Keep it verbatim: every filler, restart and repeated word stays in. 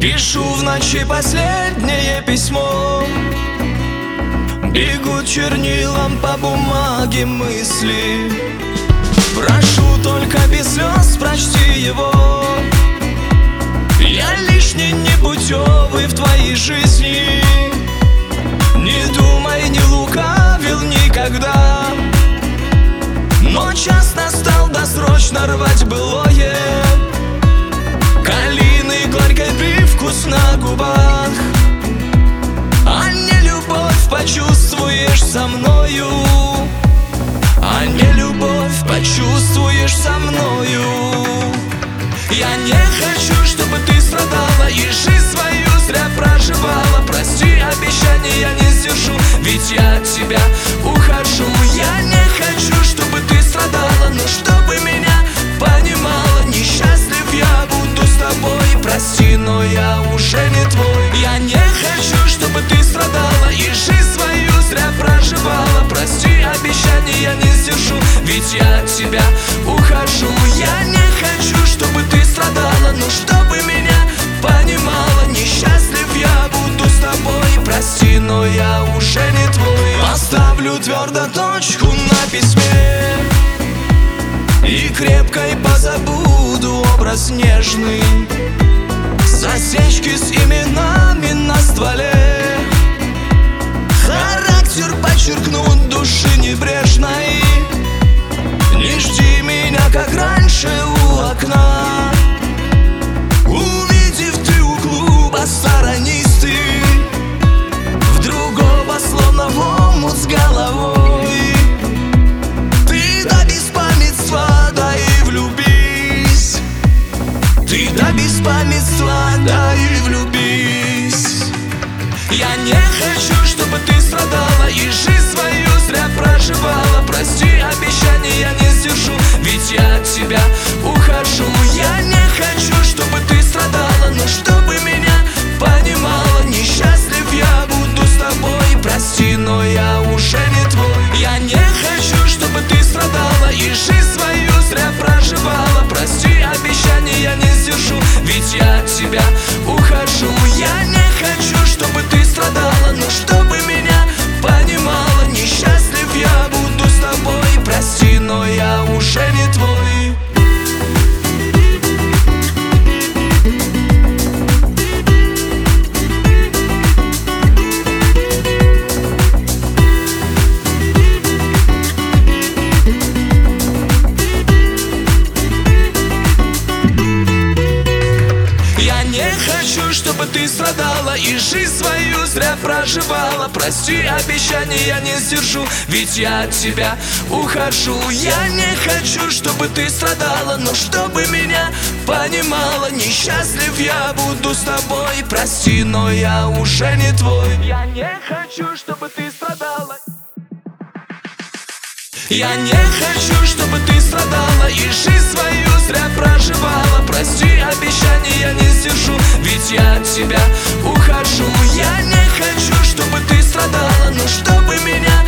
Пишу в ночи последнее письмо, бегут чернилом по бумаге мысли. Прошу только без слез, прочти его. Я лишний, непутевый в твоей жизни. Не думай, не лукавил никогда, но час настал, досрочно рвать былое. Калины, горький привкус на губах, а не любовь почувствуешь со мною, а не любовь почувствуешь со мною. Я не хочу, чтобы ты страдала и жизнь свою зря проживала. Прости, обещания я не сдержу, ведь я от тебя ухожу. Я не хочу, чтобы ты страдала, но чтобы меня понимала. Несчастлив я буду с тобой, прости, но я уже не твой. Я не хочу, чтобы ты страдала и жизнь свою зря проживала. Прости, обещания я не сдержу, ведь я от тебя ухожу. Я не хочу, чтобы ты страдала, но чтобы меня понимала. Несчастлив я буду с тобой, прости, но я уже не твой. Поставлю твердо точку на письме и крепкой позабуду образ нежный. Засечки с именами на стволе, характер подчеркнут души небрежной. Не жди меня, как раньше у окна. Увидев ты у клуба, сторонись ты в другого, словно в омут с головой. Ты до беспамятства, да и влюбись. Ты до беспамятства, да и влюбись. Я не хочу, чтобы ты страдала и жизнь свою зря проживала. Прости, обещания я не сдержу, ведь я от тебя ухожу. Я не хочу, чтобы ты страдала, но чтобы меня понимала. Несчастлив я буду с тобой, прости, но я уже не твой. Я не хочу, чтобы ты страдала и жизнь свою зря проживала. Прости, обещания я не сдержу, ведь я от тебя ухожу. Я не хочу, чтобы ты страдала, но чтобы меня понимала. Несчастлив я буду с тобой, прости, но я уже не твой. Чтобы ты страдала и жизнь свою зря проживала. Прости, обещания я не сдержу, ведь я от тебя ухожу. Я не хочу, чтобы ты страдала, но чтобы меня понимала. Несчастлив я буду с тобой, прости, но я уже не твой. Я не хочу, чтобы ты страдала. Я не хочу, чтобы ты страдала и жизнь свою зря проживала. Прости, обещания я не сдержу, ведь я от тебя ухожу. Я не хочу, чтобы ты страдала, но чтобы меня